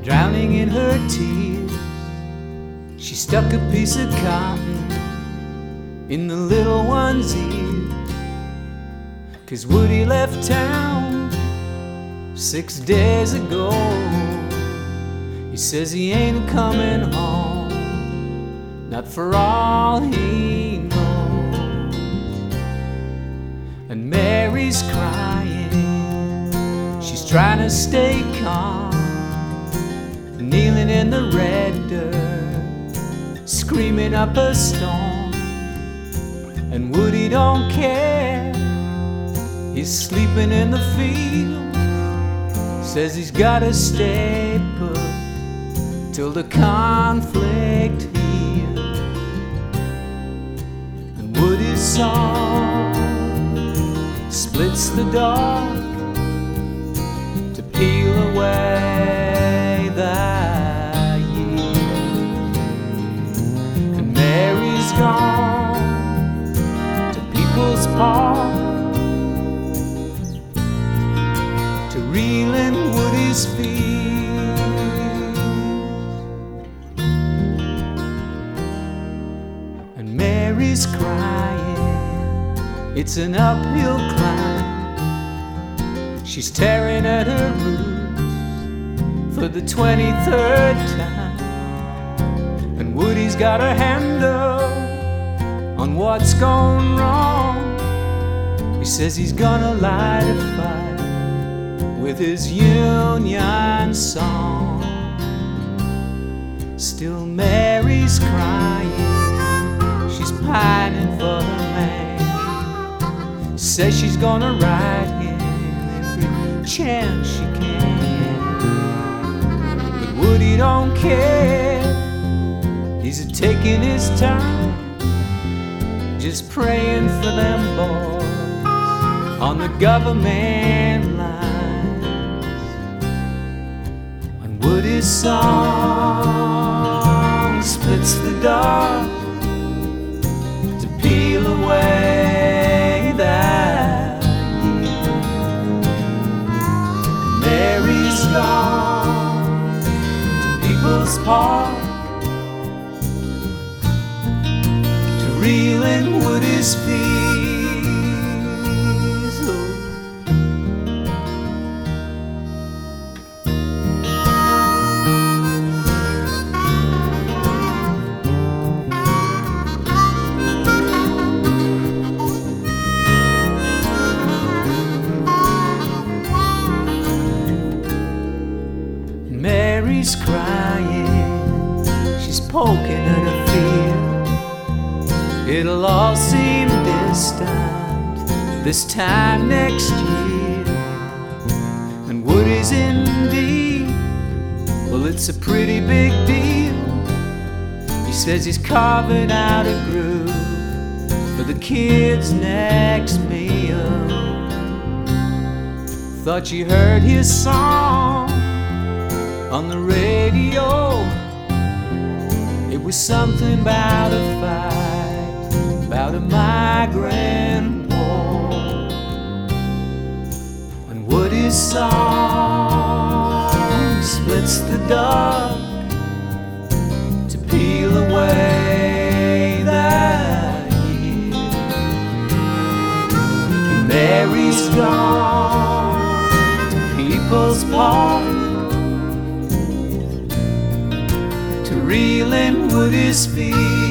drowning in her tears. She stuck a piece of cotton in the little one's ear, 'cause Woody left town 6 days ago. He says he ain't coming home, not for all he knows. And Mary's crying, she's trying to stay calm, kneeling in the red dirt, screaming up a storm. And Woody don't care, he's sleeping in the field, says he's gotta stay put till the conflict heals. And Woody's song splits the dark to peel away the years. And Mary's gone to People's Park to reel in Woody's fears. And Mary's crying, it's an uphill climb. She's tearing at her roots for the 23rd time. And Woody's got her hand up on what's gone wrong. He says he's gonna light a fire with his union song. Still Mary's crying, she's pining for her man. Says she's gonna ride him every chance she can. But Woody don't care, he's taking his time, just praying for them boys on the government lines. When Woody's song splits the dark to peel away that year. Mary's gone to People's Park to reel in Woody's fears. Mary's crying, she's poking at her fear. It'll all seem distant this time next year. And Woody's in deep, well, it's a pretty big deal. He says he's carving out a groove for the kids' next meal. Thought you heard his song on the radio. It was something about a fight, about a migrant war. When Woody's song splits the dark to peel away that year. And Mary's gone to People's Park to reel in Woody's fears.